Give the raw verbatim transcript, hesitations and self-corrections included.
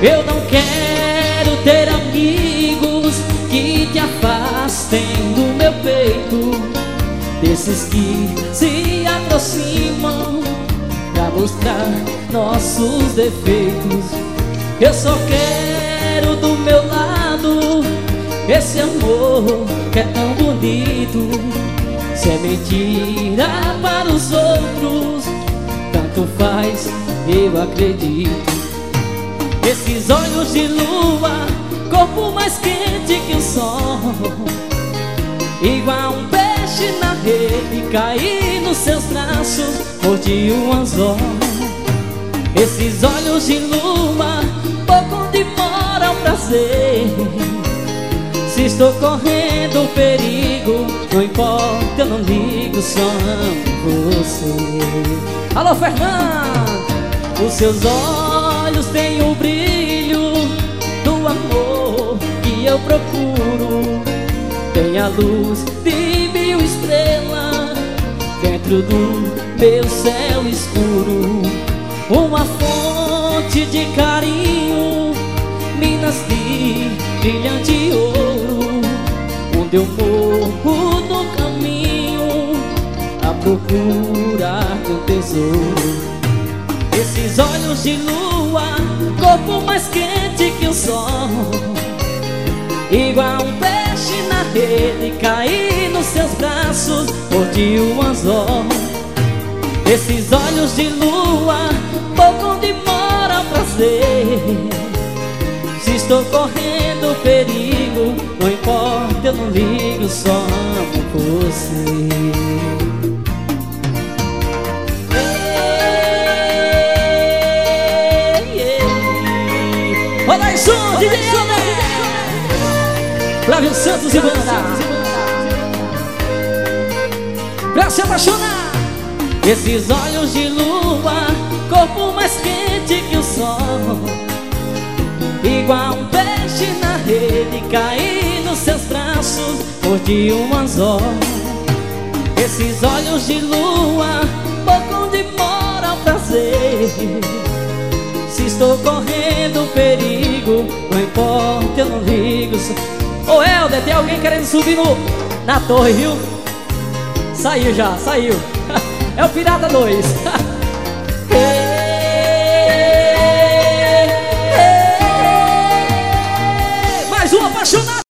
Eu não quero ter amigos que te afastem do meu peito, desses que se aproximam pra mostrar nossos defeitos. Eu só quero do meu lado esse amor que é tão bonito. Se é mentira para os outros, tanto faz, eu acredito. Esses olhos de lua, corpo mais quente que o sol, igual um peixe na rede, cair nos seus braços, mordi um anzol. Esses olhos de lua, pouco demora o prazer. Se estou correndo perigo, não importa, eu não ligo, só amo você. Alô, Fernando! Os seus olhos têm o brilho do amor que eu procuro. Tem a luz de mil estrelas dentro do meu céu escuro. Uma fonte de carinho, minas de brilhante ouro, onde eu morro no caminho a procurar teu tesouro. Esses olhos de lua, corpo mais quente que o sol, igual um peixe na rede, cair nos seus braços, mordi um anzol. Esses olhos de lua, pouco demora o prazer. Se estou correndo perigo, não importa, eu não ligo, só amo você. Olha aí, som, D J Flávio Santos e banda, pra se apaixonar. Esses olhos de lua, corpo mais quente que o sol, igual um peixe na rede, cair nos seus braços, mordi um anzol. Esses olhos de lua, pouco demora o prazer. Se estou correndo perigo, não importa, eu não ligo. Ô Helder, tem alguém querendo subir no, na torre, viu? Saiu já, saiu. É o Pirata dois. Mais um apaixonado.